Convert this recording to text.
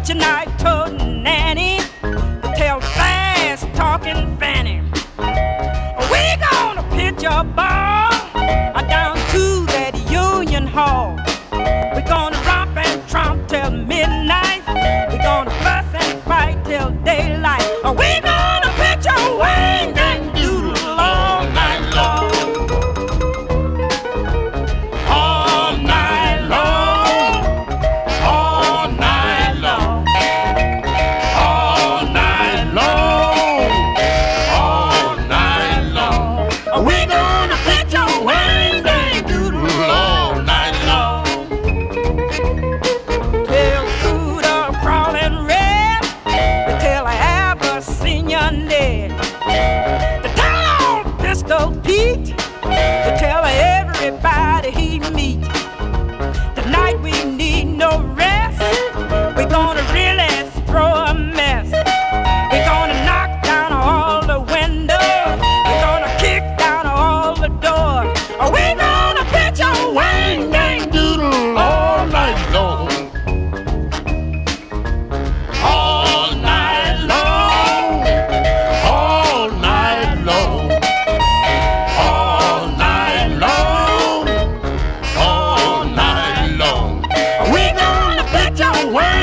your knife-toed nanny to tell fast-talking Fanny. We gonna pitch a ball down to that Union Hall. We gonna romp and tromp till midnight. We gonna fuss and fight till daylight. We gonna pitch a wing and doodle all night long. All night long. All night long. All night long. All night long. We gonna pitch a wing and doodle all night long. Till Scooter crawling red, till I ever seen your Ned. To tell old Pistol Pete, to tell everybody he meet. Tonight we need no rest. We're gonna really throw a mess. We're gonna knock down all the windows. We're gonna kick down all the doors. We're gonna pitch a wing dang doodle all night long. All night long. All night long. All night long. All night long. We're gonna pitch a wing